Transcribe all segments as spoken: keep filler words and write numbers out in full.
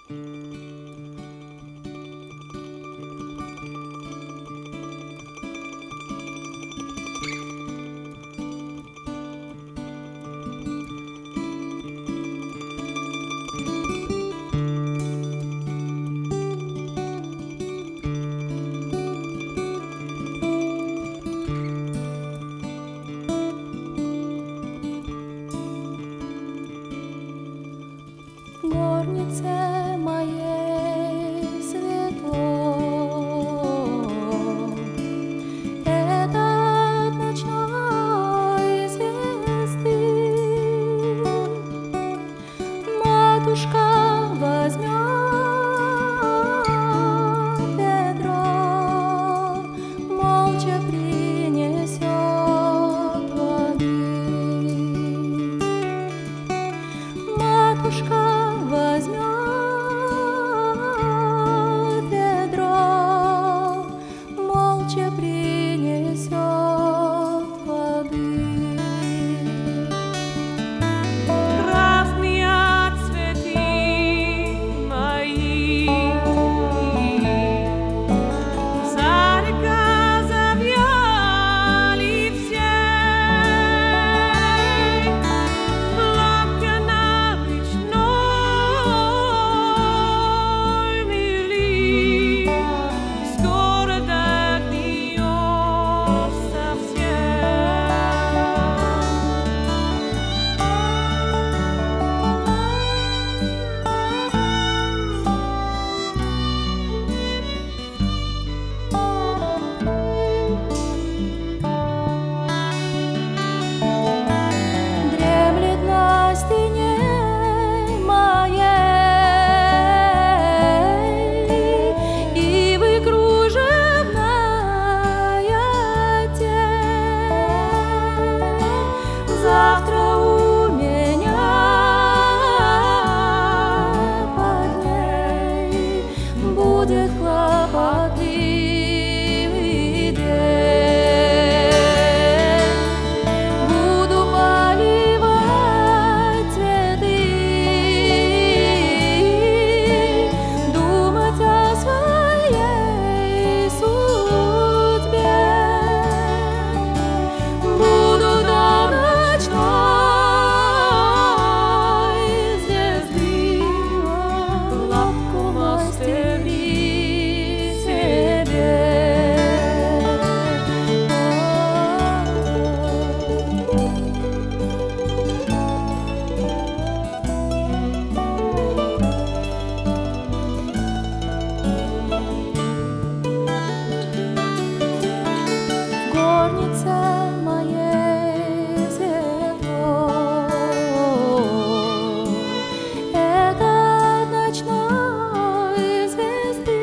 Горнице моей светло, этот ночной звезды матушка возьмет ведро, молча принесет воды. Матушка возьмет ведро, молча принесет воды. Красные цветы мои, зарека завяли все, лапка на речной мели, скоро догнется совсем. Дремлет на стене моей ивы кружевная тень. Завтра у меня под ней будет хлопотливый день. Буду поливать цветы, думать о своей судьбе. Буду до ночной звезды лапку мастерить себе. В горнице моей светло, этот ночной звезды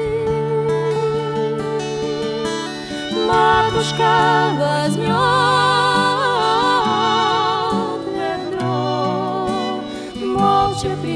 матушка возьмет ведро, молча